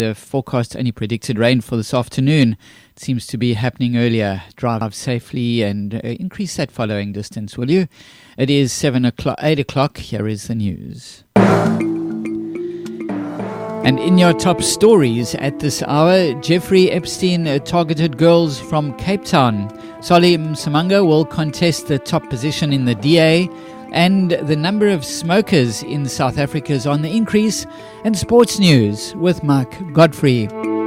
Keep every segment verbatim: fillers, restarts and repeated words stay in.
The forecast only predicted rain for this afternoon. It seems to be happening earlier. Drive safely and uh, increase that following distance, will you? It is seven o'clock, eight o'clock. Here is the news. And in your top stories at this hour, Jeffrey Epstein uh, targeted girls from Cape Town. Solly Msimanga will contest the top position in the D A. And the number of smokers in South Africa is on the increase. And sports news with Mark Godfrey.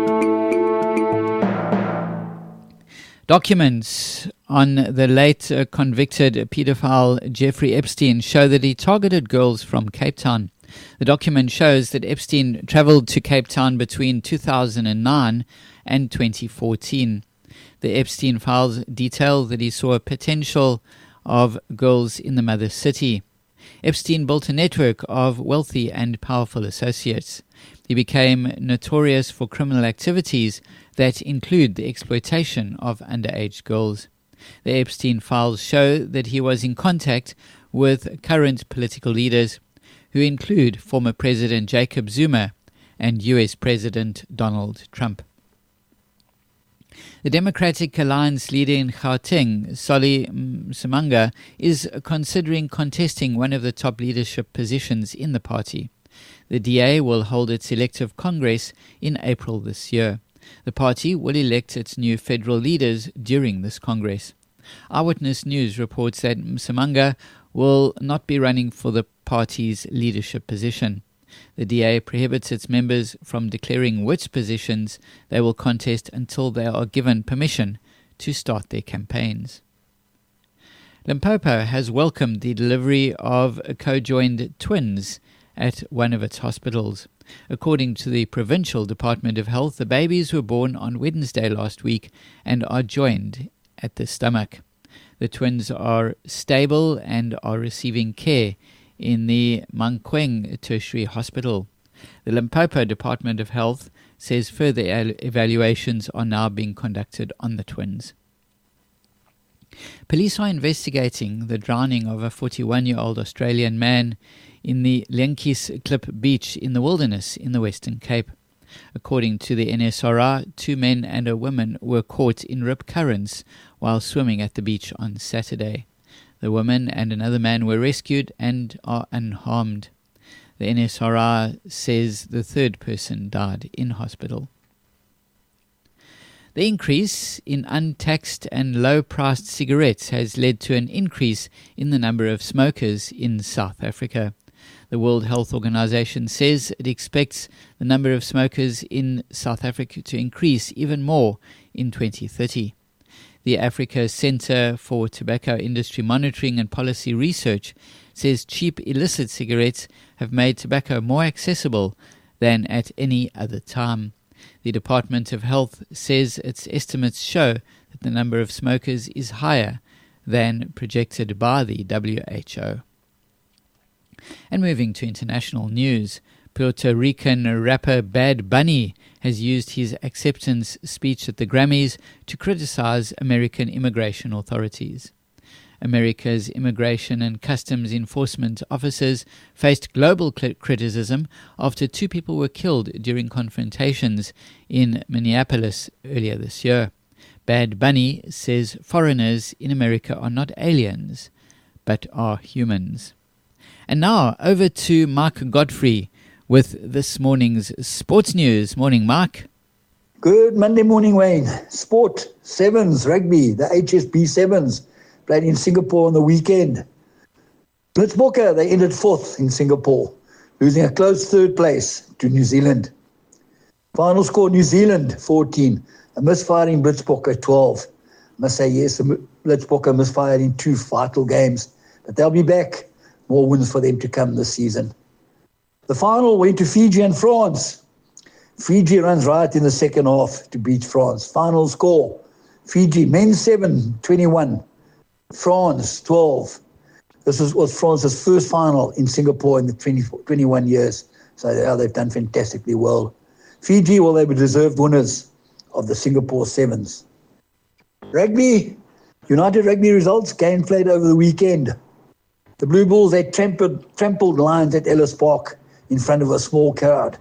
Documents on the late uh, convicted paedophile Jeffrey Epstein show that he targeted girls from Cape Town. The document shows that Epstein travelled to Cape Town between two thousand nine and twenty fourteen. The Epstein files detail that he saw a potential of girls in the mother city. Epstein built a network of wealthy and powerful associates. He became notorious for criminal activities that include the exploitation of underage girls. The Epstein files show that he was in contact with current political leaders, who include former President Jacob Zuma and U S President Donald Trump. The Democratic Alliance leader in Gauteng, Solly Msimanga, is considering contesting one of the top leadership positions in the party. The D A will hold its elective congress in April this year. The party will elect its new federal leaders during this congress. Eyewitness News reports that Msimanga will not be running for the party's leadership position. The D A prohibits its members from declaring which positions they will contest until they are given permission to start their campaigns. Limpopo has welcomed the delivery of co-joined twins at one of its hospitals. According to the Provincial Department of Health, the babies were born on Wednesday last week and are joined at the stomach. The twins are stable and are receiving care in the Mankweng Tertiary Hospital. The Limpopo Department of Health says further evaluations are now being conducted on the twins. Police are investigating the drowning of a forty-one-year-old Australian man in the Lentjies Klip beach in the wilderness in the Western Cape. According to the N S R I, two men and a woman were caught in rip currents while swimming at the beach on Saturday. The woman and another man were rescued and are unharmed. The N S R I says the third person died in hospital. The increase in untaxed and low-priced cigarettes has led to an increase in the number of smokers in South Africa. The World Health Organization says it expects the number of smokers in South Africa to increase even more in twenty thirty. The Africa Centre for Tobacco Industry Monitoring and Policy Research says cheap illicit cigarettes have made tobacco more accessible than at any other time. The Department of Health says its estimates show that the number of smokers is higher than projected by the W H O. And moving to international news, Puerto Rican rapper Bad Bunny has used his acceptance speech at the Grammys to criticize American immigration authorities. America's Immigration and Customs Enforcement officers faced global criticism after two people were killed during confrontations in Minneapolis earlier this year. Bad Bunny says foreigners in America are not aliens, but are humans. And now over to Mark Godfrey with this morning's sports news. Morning, Mark. Good Monday morning, Wayne. Sport, Sevens, rugby, the H S B Sevens played in Singapore on the weekend. Blitzbokke, they ended fourth in Singapore, losing a close third place to New Zealand. Final score, New Zealand fourteen, a misfiring Blitzbokke twelve. I must say, yes, Blitzbokke misfired in two vital games, but they'll be back. More wins for them to come this season. The final went to Fiji and France. Fiji runs right in the second half to beat France. Final score, Fiji, men's seven, twenty-one. France, twelve. This was, was France's first final in Singapore in the twenty, twenty-one years. So yeah, they've done fantastically well. Fiji, well, they were deserved winners of the Singapore Sevens. Rugby, United Rugby results, game played over the weekend. The Blue Bulls, they trampled, trampled Lions at Ellis Park in front of a small crowd.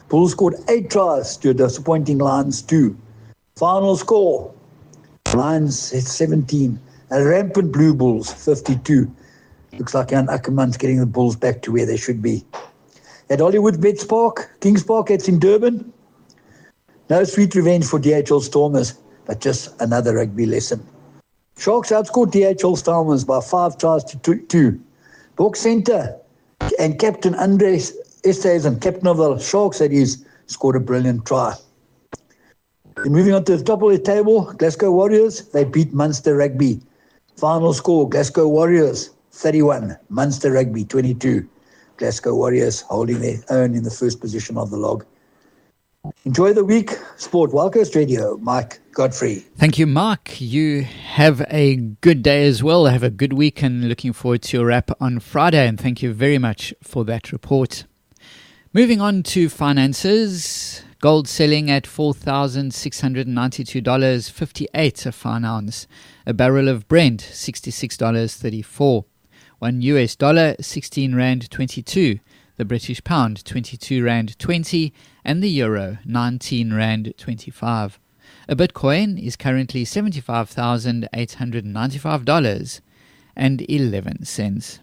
Bulls scored eight tries to a disappointing Lions two. Final score, Lions at seventeen. A rampant Blue Bulls, fifty-two. Looks like Jan Ackerman's getting the Bulls back to where they should be. At Hollywood Bets Park, Kings Park, it's in Durban. No sweet revenge for D H L Stormers, but just another rugby lesson. Sharks outscored D H L Stormers by five tries to two. Box Centre and Captain Andres Esterhuizen, captain of the Sharks that is, scored a brilliant try. And moving on to the top of the table, Glasgow Warriors, they beat Munster Rugby. Final score, Glasgow Warriors thirty-one, Munster Rugby twenty-two. Glasgow Warriors holding their own in the first position of the log. Enjoy the week. Sport, Wild Coast Radio, Mike Godfrey. Thank you, Mark. You have a good day as well. Have a good week and looking forward to your wrap on Friday. And thank you very much for that report. Moving on to finances. Gold selling at four thousand six hundred ninety-two dollars and fifty-eight cents a fine ounce. A barrel of Brent, sixty-six dollars and thirty-four cents. One U S dollar, sixteen rand twenty-two. The British pound, twenty-two rand twenty. And the euro, nineteen rand twenty-five. A Bitcoin is currently seventy-five thousand eight hundred ninety-five dollars and eleven cents.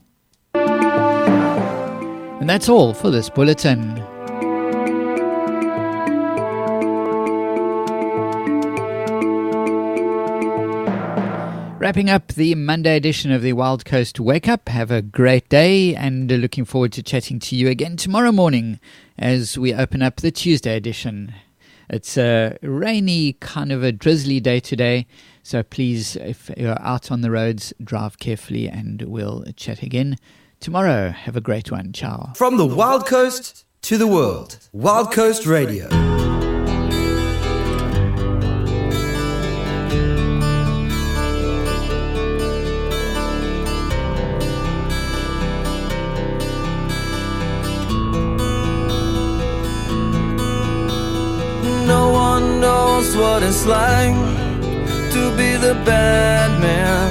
And that's all for this bulletin. Wrapping up the Monday edition of the Wild Coast Wake Up. Have a great day and looking forward to chatting to you again tomorrow morning as we open up the Tuesday edition. It's a rainy, kind of a drizzly day today, so please, if you're out on the roads, drive carefully and we'll chat again tomorrow. Have a great one. Ciao. From the Wild Coast to the world, Wild Coast Radio. No one knows what it's like to be the bad man,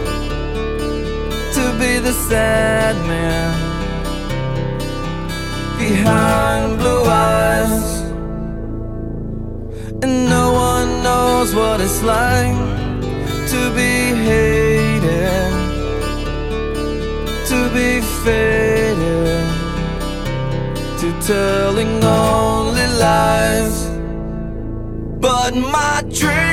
to be the sad man behind blue eyes. And no one knows what it's like to be hated, to be faded, to telling only lies. But my dream